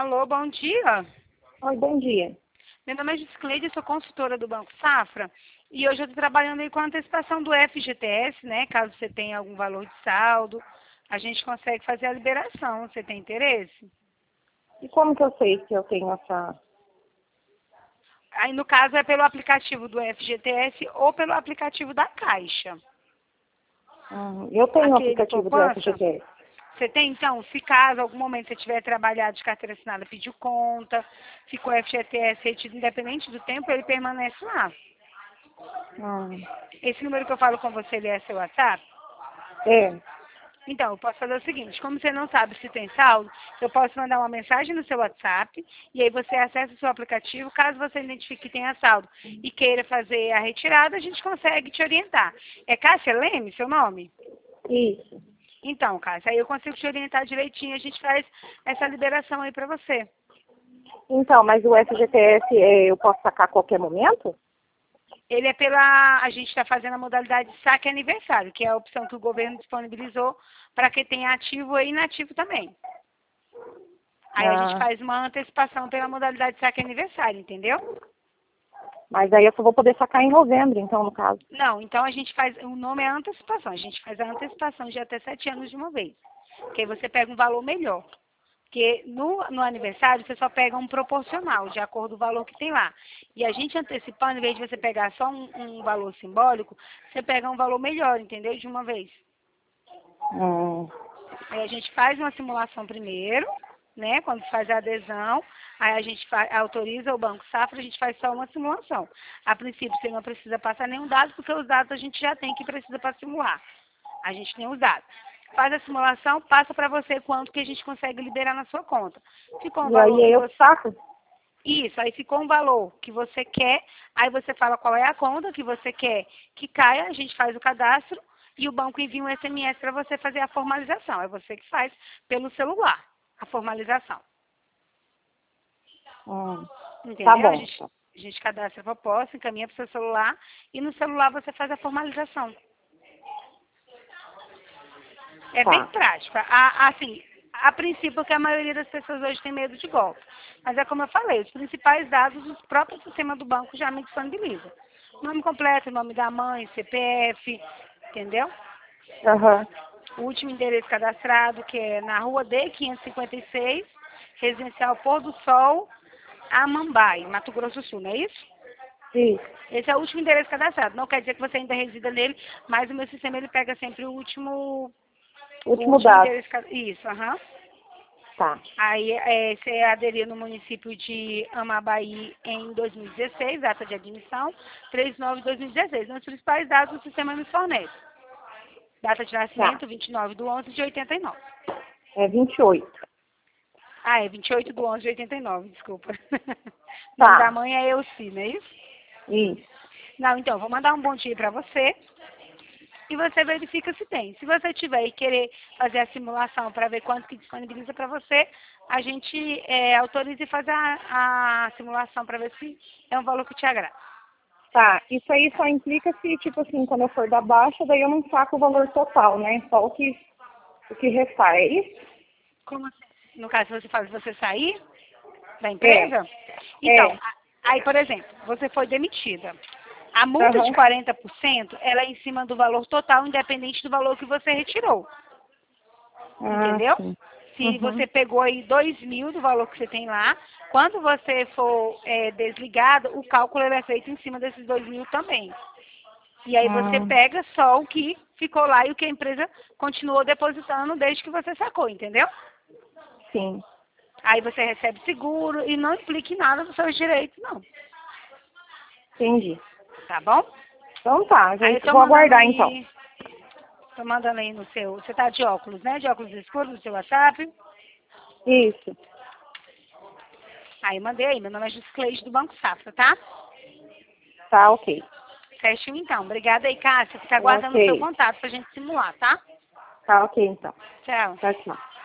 Alô, bom dia. Oi, bom dia. Meu nome é Giscleide, sou consultora do Banco Safra e hoje eu estou trabalhando aí com a antecipação do FGTS, né? Caso você tenha algum valor de saldo, a gente consegue fazer a liberação. Você tem interesse? E como que eu sei se eu tenho essa... Aí, no caso, é pelo aplicativo do FGTS ou pelo aplicativo da Caixa. Eu tenho o Aquele aplicativo do poupança. FGTS. Você tem, então, se caso algum momento você tiver trabalhado de carteira assinada, pediu conta, ficou FGTS retido independente do tempo, ele permanece lá. Hum, Esse número que eu falo com você, ele é seu WhatsApp? é. Então, eu posso fazer o seguinte, como você não sabe se tem saldo, eu posso mandar uma mensagem no seu WhatsApp e aí você acessa o seu aplicativo. Caso você identifique que tenha saldo e queira fazer a retirada, a gente consegue te orientar. É Cássia Leme, seu nome? Isso. Então, Cássia, aí eu consigo te orientar direitinho, a gente faz essa liberação aí pra você. Então, mas o FGTS eu posso sacar a qualquer momento? Ele é pela... A gente está fazendo a modalidade de saque aniversário, que é a opção que o governo disponibilizou para quem tem ativo e inativo também. Aí a gente Ah, faz uma antecipação pela modalidade de saque aniversário, entendeu? mas aí eu só vou poder sacar em novembro, então, no caso. Não, então a gente faz... O nome é antecipação. A gente faz a antecipação de até 7 anos de uma vez. Porque aí você pega um valor melhor. Porque no aniversário você só pega um proporcional, de acordo com o valor que tem lá. E a gente antecipando, em vez de você pegar só um valor simbólico, você pega um valor melhor, entendeu? De uma vez. Hum, Aí a gente faz uma simulação primeiro, né? Quando faz a adesão, aí a gente autoriza o Banco Safra, a gente faz só uma simulação. A princípio você não precisa passar nenhum dado, porque os dados a gente já tem que precisa para simular. A gente tem os dados. Faz a simulação, passa para você quanto que a gente consegue liberar na sua conta. Ficou um e valor aí que eu você... saco? Isso, aí ficou um valor que você quer, aí você fala qual é a conta que você quer que caia, a gente faz o cadastro e o banco envia um SMS para você fazer a formalização. É você que faz pelo celular a formalização. Tá Entendeu? bom. A gente cadastra a proposta, encaminha para o seu celular e no celular você faz a formalização. É bem Tá. prático. Assim, a princípio, que a maioria das pessoas hoje tem medo de golpe. Mas é como eu falei, os principais dados, os próprios sistemas do banco já me disponibilizam. Nome completo, nome da mãe, CPF, entendeu? Aham. O último endereço cadastrado, que é na rua D556, residencial Pôr do Sol, Amambai, Mato Grosso do Sul, não é isso? Isso. Esse é o último endereço cadastrado. Não quer dizer que você ainda resida nele, mas o meu sistema ele pega sempre o Último último dado. endereço cadastrado. Isso, aham. Tá. Aí você aderiu no município de Amabaí em 2016, data de admissão, 3/9/2016. Os principais dados do sistema me fornece. Data de Tá. nascimento, 29/11/89. É 28. Ah, é 28/11/89, desculpa. O nome da Tá. mãe é Elci, não é isso? Isso. Não, então, vou mandar um bom dia para você e você verifica se tem. Se você tiver e querer fazer a simulação para ver quanto que disponibiliza para você, a gente autoriza e faz a simulação para ver se é um valor que te agrada. Tá. Isso aí só implica se, tipo assim, quando eu for da baixa, daí eu não saco o valor total, né? Só o que restar, é isso? Como assim? No caso, se você faz você sair da É. empresa? Então, É. aí, por exemplo, você foi demitida. A multa de Aham. 40%, ela é em cima do valor total, independente do valor que você retirou. Ah, Entendeu? sim. Se Uhum. você pegou aí 2.000 do valor que você tem lá, quando você for desligado, o cálculo ele é feito em cima desses 2.000 também. E aí você Ah, pega só o que ficou lá e o que a empresa continuou depositando desde que você sacou, entendeu? sim. Aí você recebe seguro e não implica em nada dos seus direitos, não. Entendi. Tá bom? Então tá, Aí eu tô vou mandando aguardar então. aí, tô mandando aí no seu. Você tá de óculos, né? De óculos escuros no seu WhatsApp. Isso. Aí mandei aí, meu nome é Juscleide do Banco Safra, tá? Tá, ok. Certinho então. Obrigada aí, Cássia. Fica aguardando o seu Ok. contato pra gente simular, tá? Tá, ok então. Tchau. Tchau, tchau.